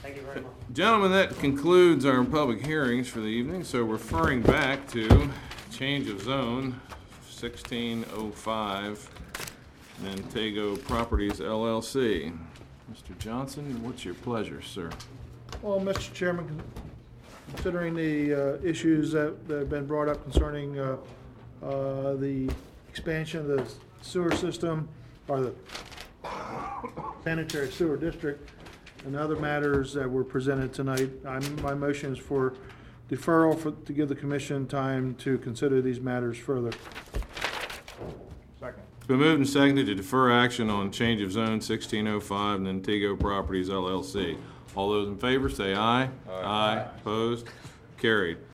Thank you very much. Gentlemen, that concludes our public hearings for the evening, so referring back to change of zone, 1605, Nantego Properties LLC. Mr. Johnson, what's your pleasure, sir? Well, Mr. Chairman, considering the issues that have been brought up concerning the expansion of the sewer system, or the sanitary sewer district, and other matters that were presented tonight, my motion is for deferral to give the commission time to consider these matters further. Second. It's been moved and seconded to defer action on change of zone 1605 Nantego Properties LLC. All those in favor say aye. Aye. Opposed? Carried.